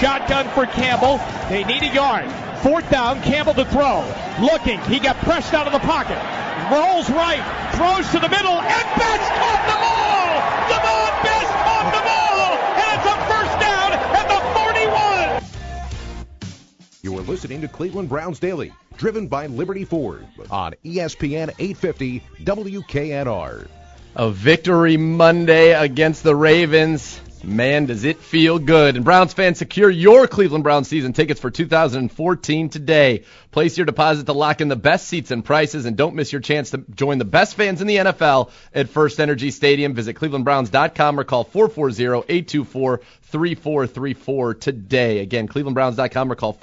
Shotgun for Campbell. They need a yard. 4th down, Campbell to throw. Looking, he got pressed out of the pocket. Rolls right, throws to the middle, and Best caught the ball! Lavon Best caught the ball! And it's a first down at the 41! You are listening to Cleveland Browns Daily, driven by Liberty Ford on ESPN 850 WKNR. A victory Monday against the Ravens. Man, does it feel good. And Browns fans, secure your Cleveland Browns season tickets for 2014 today. Place your deposit to lock in the best seats and prices, and don't miss your chance to join the best fans in the NFL at First Energy Stadium. Visit clevelandbrowns.com or call 440-824-3434 today. Again, clevelandbrowns.com or call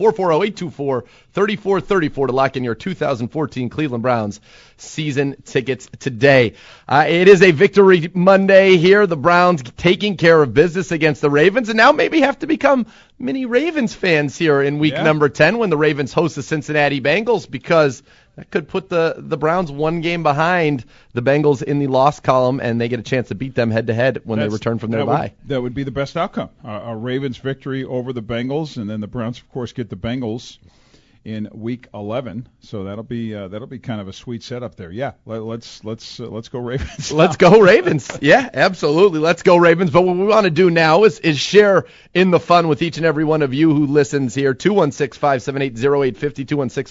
440-824-3434 to lock in your 2014 Cleveland Browns season tickets today. It is a victory Monday here. The Browns taking care of business against the Ravens, and now maybe have to become mini Ravens fans here in week number 10 when the Ravens host the Cincinnati Bengals, because that could put the Browns one game behind the Bengals in the loss column, and they get a chance to beat them head-to-head when they return from their bye. That would be the best outcome, a Ravens victory over the Bengals, and then the Browns, of course, get the Bengals in week 11, so that'll be kind of a sweet setup there. Yeah, let's go Ravens. Let's go Ravens. Yeah, absolutely. Let's go Ravens. But what we want to do now is share in the fun with each and every one of you who listens here. 216-578-0850,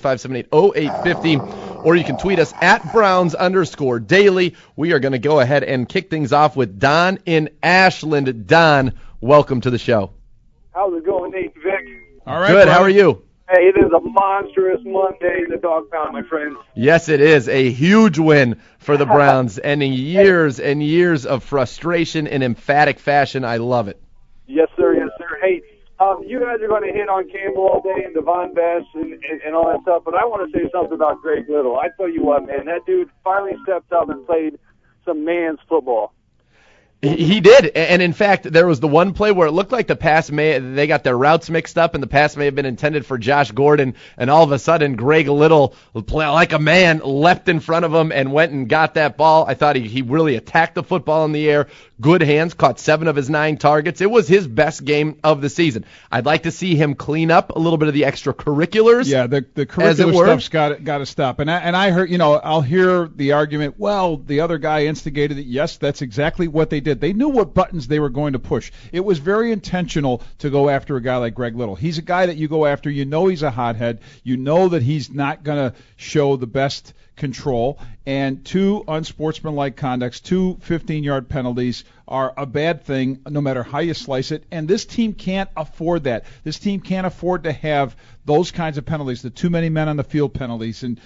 216-578-0850, or you can tweet us at Browns_daily. We are going to go ahead and kick things off with Don in Ashland. Don, welcome to the show. How's it going, Nate and Vic? All right. Good. Brother. How are you? Hey, it is a monstrous Monday in the dog pound, my friends. Yes, it is a huge win for the Browns, ending years and years of frustration in emphatic fashion. I love it. Yes, sir. Yes, sir. Hey, you guys are going to hit on Campbell all day and Lavon Best and all that stuff, but I want to say something about Greg Little. I tell you what, man, that dude finally stepped up and played some man's football. He did, and in fact, there was the one play where it looked like they got their routes mixed up, and the pass may have been intended for Josh Gordon, and all of a sudden, Greg Little, like a man, leapt in front of him and went and got that ball. I thought he really attacked the football in the air. Good hands, caught 7 of his 9 targets. It was his best game of the season. I'd like to see him clean up a little bit of the extracurriculars. Yeah, the curricular stuff's got to stop. And I heard, I'll hear the argument, well, the other guy instigated it. Yes, that's exactly what they did. They knew what buttons they were going to push. It was very intentional to go after a guy like Greg Little. He's a guy that you go after. You know he's a hothead. You know that he's not going to show the best control. And 2 unsportsmanlike conducts, 2 15-yard penalties are a bad thing no matter how you slice it. And this team can't afford that. This team can't afford to have those kinds of penalties, the too many men on the field penalties, or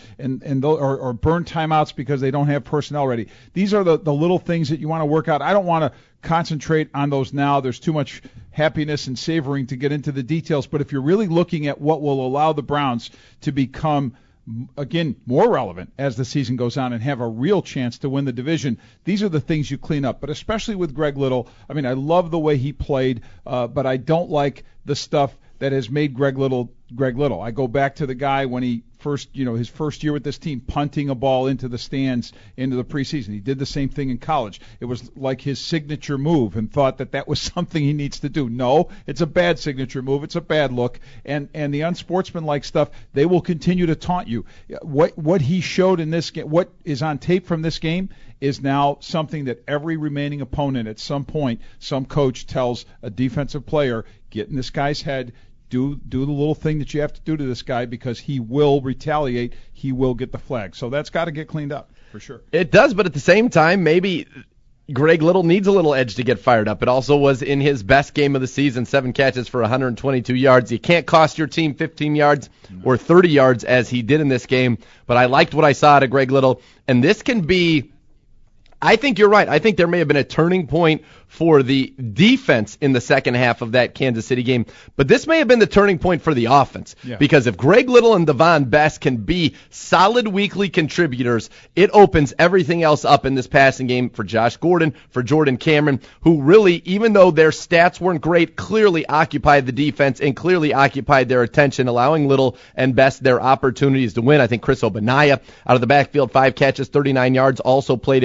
burn timeouts because they don't have personnel ready. These are the little things that you want to work out. I don't want to concentrate on those now. There's too much happiness and savoring to get into the details. But if you're really looking at what will allow the Browns to become, again, more relevant as the season goes on and have a real chance to win the division, these are the things you clean up. But especially with Greg Little, I mean, I love the way he played, but I don't like the stuff that has made Greg Little. I go back to the guy when he his first year with this team, punting a ball into the stands into the preseason. He did the same thing in college. It was like his signature move, and thought that was something he needs to do. No, it's a bad signature move. It's a bad look. And the unsportsmanlike stuff, they will continue to taunt you. What he showed in this game, what is on tape from this game, is now something that every remaining opponent at some point, some coach tells a defensive player, get in this guy's head, do the little thing that you have to do to this guy, because he will retaliate. He will get the flag. So that's got to get cleaned up for sure. It does, but at the same time, maybe Greg Little needs a little edge to get fired up. It also was in his best game of the season, 7 catches for 122 yards. You can't cost your team 15 yards or 30 yards as he did in this game, but I liked what I saw out of Greg Little, and this can be, I think you're right. I think there may have been a turning point for the defense in the second half of that Kansas City game, but this may have been the turning point for the offense. Yeah. Because if Greg Little and Lavon Best can be solid weekly contributors, it opens everything else up in this passing game for Josh Gordon, for Jordan Cameron, who really, even though their stats weren't great, clearly occupied the defense and clearly occupied their attention, allowing Little and Best their opportunities to win. I think Chris Ogbonnaya out of the backfield, 5 catches, 39 yards, also played a very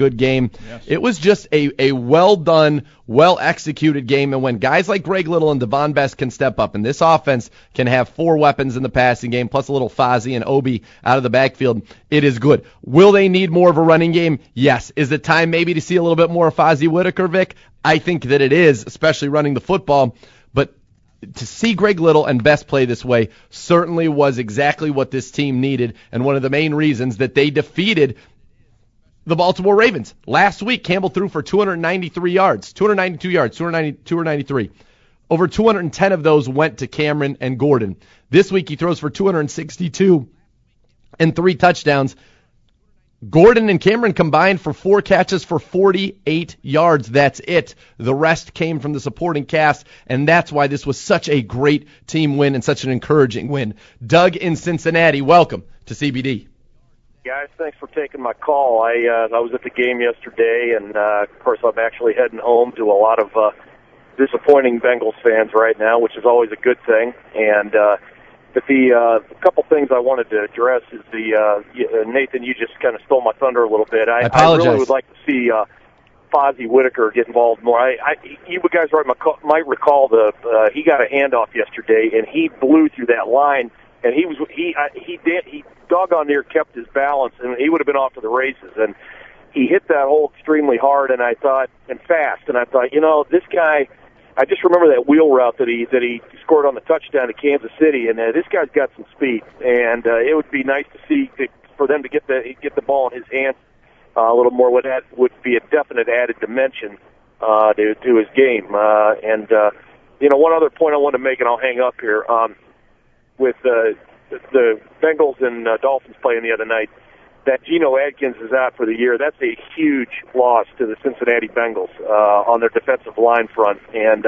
good game. Yes. It was just a well-done, well-executed game, and when guys like Greg Little and Devon Best can step up, and this offense can have 4 weapons in the passing game, plus a little Fozzie and Obi out of the backfield, it is good. Will they need more of a running game? Yes. Is it time maybe to see a little bit more of Fozzie Whitaker, Vic? I think that it is, especially running the football, but to see Greg Little and Best play this way certainly was exactly what this team needed, and one of the main reasons that they defeated the Baltimore Ravens. Last week, Campbell threw for 292 yards, 293. Over 210 of those went to Cameron and Gordon. This week, he throws for 262 and 3 touchdowns. Gordon and Cameron combined for 4 catches for 48 yards. That's it. The rest came from the supporting cast, and that's why this was such a great team win and such an encouraging win. Doug in Cincinnati, welcome to CBD. Guys, thanks for taking my call. I was at the game yesterday, and of course I'm actually heading home to a lot of disappointing Bengals fans right now, which is always a good thing. And but the couple things I wanted to address is Nathan, you just kind of stole my thunder a little bit. I apologize. I really would like to see Fozzie Whitaker get involved more. You guys might recall he got a handoff yesterday, and he blew through that line, and he doggone near kept his balance, and he would have been off to the races. And he hit that hole extremely hard, and fast. And I thought, this guy. I just remember that wheel route that he scored on the touchdown to Kansas City, and this guy's got some speed, and it would be nice to see for them to get the ball in his hands a little more. Would be a definite added dimension to his game. One other point I want to make, and I'll hang up here. With the Bengals and Dolphins playing the other night, that Geno Atkins is out for the year. That's a huge loss to the Cincinnati Bengals on their defensive line front, and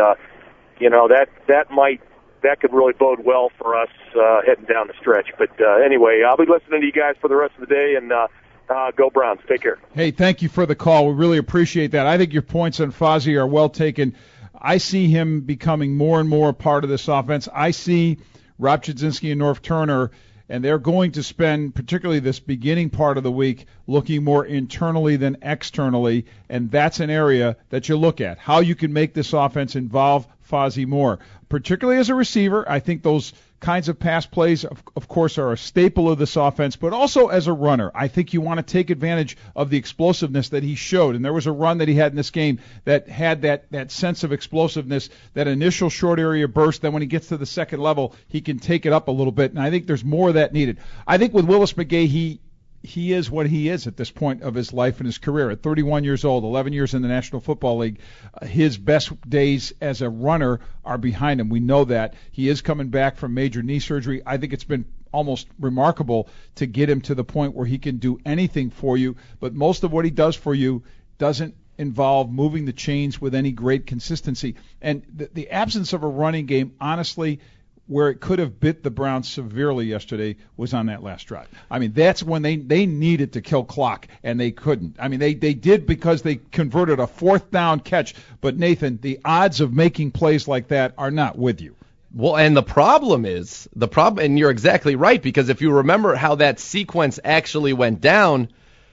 that could really bode well for us heading down the stretch. But anyway, I'll be listening to you guys for the rest of the day, and go Browns. Take care. Hey, thank you for the call. We really appreciate that. I think your points on Fozzie are well taken. I see him becoming more and more a part of this offense. I see Rob Chudzinski and Norv Turner, and they're going to spend particularly this beginning part of the week looking more internally than externally, and that's an area that you look at, how you can make this offense involve Fozzie more. Particularly as a receiver, I think those kinds of pass plays, of course, are a staple of this offense, but also as a runner. I think you want to take advantage of the explosiveness that he showed, and there was a run that he had in this game that had that sense of explosiveness, that initial short area burst. Then when he gets to the second level, he can take it up a little bit, and I think there's more of that needed. I think with Willis McGahee, he is what he is at this point of his life and his career. At 31 years old, 11 years in the National Football League, his best days as a runner are behind him. We know that. He is coming back from major knee surgery. I think it's been almost remarkable to get him to the point where he can do anything for you, but most of what he does for you doesn't involve moving the chains with any great consistency. And the absence of a running game, honestly, where it could have bit the Browns severely yesterday was on that last drive. I mean, that's when they needed to kill clock, and they couldn't. I mean, they did because they converted a 4th down catch. But, Nathan, the odds of making plays like that are not with you. Well, and the problem, and you're exactly right, because if you remember how that sequence actually went down,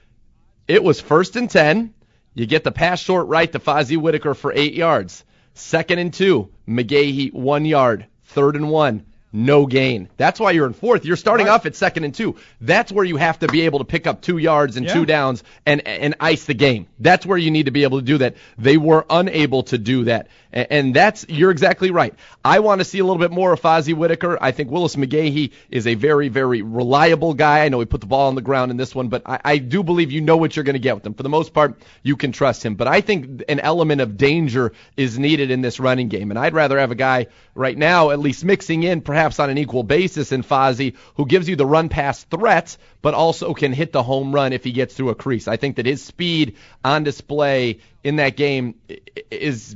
it was 1st and 10. You get the pass short right to Fozzie Whitaker for 8 yards. 2nd and 2, McGahee 1 yard. 3rd and 1, no gain. That's why you're in 4th. You're starting off at 2nd and 2. That's where you have to be able to pick up 2 yards and 2 downs and ice the game. That's where you need to be able to do that. They were unable to do that. And you're exactly right. I want to see a little bit more of Fozzie Whitaker. I think Willis McGahee is a very, very reliable guy. I know he put the ball on the ground in this one, but I do believe you know what you're going to get with him. For the most part, you can trust him. But I think an element of danger is needed in this running game. And I'd rather have a guy right now at least mixing in perhaps on an equal basis in Fozzie who gives you the run-pass threat, but also can hit the home run if he gets through a crease. I think that his speed on display in that game is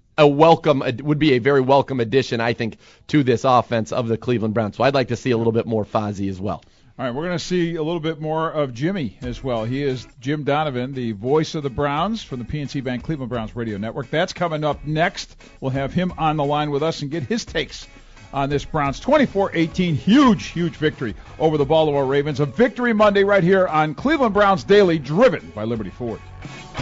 would be a very welcome addition, I think, to this offense of the Cleveland Browns. So I'd like to see a little bit more Fozzie as well. All right, we're going to see a little bit more of Jimmy as well. He is Jim Donovan, the voice of the Browns from the PNC Bank Cleveland Browns Radio Network. That's coming up next. We'll have him on the line with us and get his takes on this Browns 24-18 huge victory over the Baltimore Ravens. A Victory Monday right here on Cleveland Browns Daily, driven by Liberty Ford.